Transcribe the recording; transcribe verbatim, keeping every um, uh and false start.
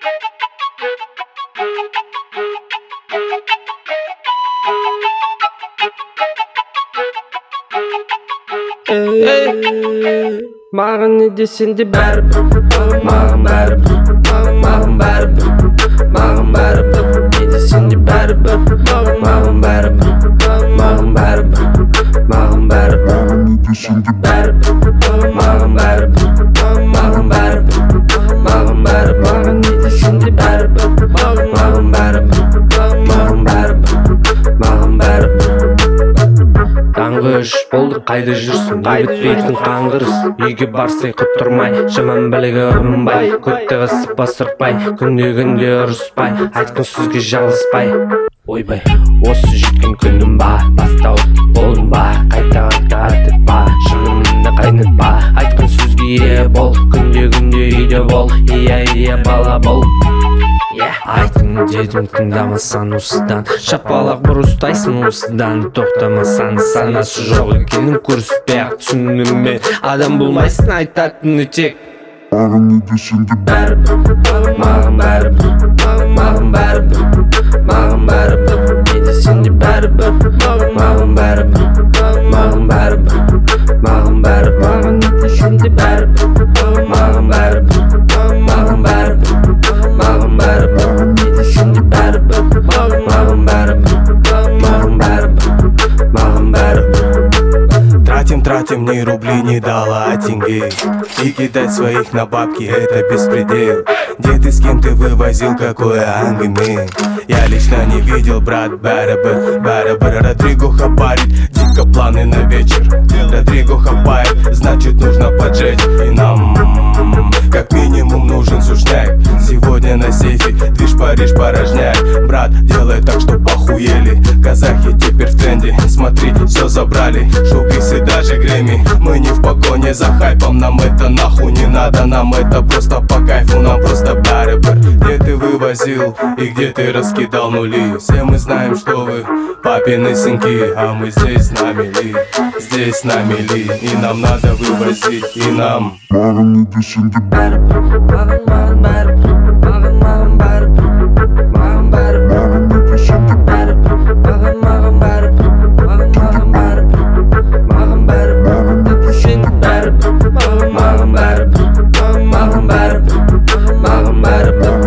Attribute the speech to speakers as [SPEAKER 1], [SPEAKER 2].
[SPEAKER 1] Маған не десең де бәрібір, маған бәрібір, маған бәрібір, маған бәрібір. Не десең де бәрібір, маған бәрібір, маған бәрібір, маған бәрібір. Не десең де бәрібір, маған бәрібір, маған бәрібір, маған бәрібір. Маған не десең де бәрібір, маған бәрібір, маған бәрібір, маған бәрібір. Таңғы үш болды, қайда жүрсің? Не бітпейтін қаңғырыс. Үйге барсай құттырмай, жаман білігі ұрынбай, көтті қысып басырпай, күнде күнде ұрыспай, айтқын сөзге жалыспай. Ойбай, осы жеткен күнім ба, бастауыт болдым ба, қайта қайта артытпа, шынымды қайнатпа, айтқын сөзге ие бол, күнде күнде үйде бол, ия ия бала бол. Айтын дедім тыңдамасан осыдан, шапалақ бір ұстайсың осыдан, тоқтамасан санасы жоқ екенін көрсетпей-ақ түсіндім мен. Адам болмайсың айтатыны тек маған не десең де бәрібір, маған бәрібір, маған бәрібір, маған бәрібір. Не десең де бәрібір, маған бәрібір, маған бәрібір, маған бәрібір. Маған не десең де бәрібір, маған бәрібір, маған бәрібір, маған бәрібір. Не десең де бәрібір, маған бәрібір, маған бәрібір, маған бәрібір.
[SPEAKER 2] Тратим, тратим ни рубли, ни дала тенге, и кидать своих на бабки — это беспредел. Где ты, с кем ты вывозил, какое ангиме? Я лично не видел, брат, бәрібір, бәрібір. Родриго хапарит, дико планы на вечер. Родриго хапает, значит нужно поджечь. И нам, как минимум, нужен сушняк. Сегодня на сейфе движ Париж порожняет. Брат, делай так, что похуели. Казахи теперь в тренде, смотри, все забрали. Шоу-биз и даже Грэмми. Мы не в погоне за хайпом, нам это нахуй не надо. Нам это просто по кайфу, нам просто бәрібір. Где ты вывозил и где ты раскидал нули? Все мы знаем, что вы папины сынки, а мы здесь с нами ли, здесь с нами ли. И нам надо вывозить, и нам
[SPEAKER 1] Маған не десең де бәрібір, маған маған бәрібір, маған маған бәрібір, маған бәрібір. Маған не десең де бәрібір, маған маған бәрібір, маған маған бәрібір, маған бәрібір. Маған не десең де бәрібір, маған бәрібір, маған бәрібір, маған бәрібір.